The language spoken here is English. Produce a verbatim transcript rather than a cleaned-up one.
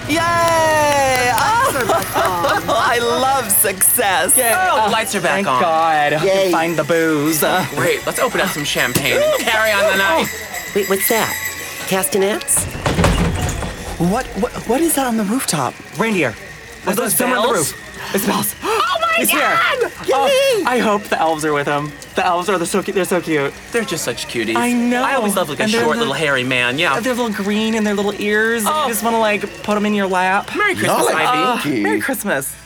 Yay! Oh, I love success. Yay. Oh, the lights are back Thank on. God. I Yay. can find the booze. Uh, Great, let's open up some champagne and carry on the night. Wait, what's that? Castanets? What, what what is that on the rooftop? reindeer. There's those someone on the bells? roof. It smells. Oh my He's here. God! Oh, I hope the elves are with him. The elves are the so cute. They're so cute. They're just such cuties. I know. I always love like a And they're short the- little hairy man. Yeah. They're little green in their little ears. Oh. You just want to like put them in your lap. Merry Christmas, like Ivy. pinky. Merry Christmas.